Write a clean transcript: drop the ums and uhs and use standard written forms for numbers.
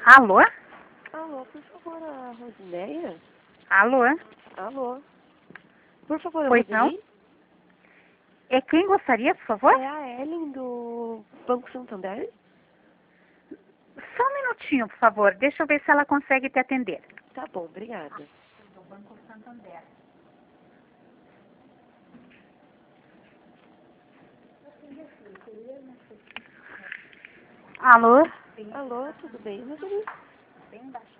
Alô? Alô, por favor, a Rosineia? Alô? Alô? Por favor, a Pois não? Roseli? É quem gostaria, por favor? É a Ellen do Banco Santander? Só um minutinho, por favor. Deixa eu ver se ela consegue te atender. Tá bom, obrigada. Do Banco Santander. Alô? Alô, tudo bem, Roseli? Bem baixo.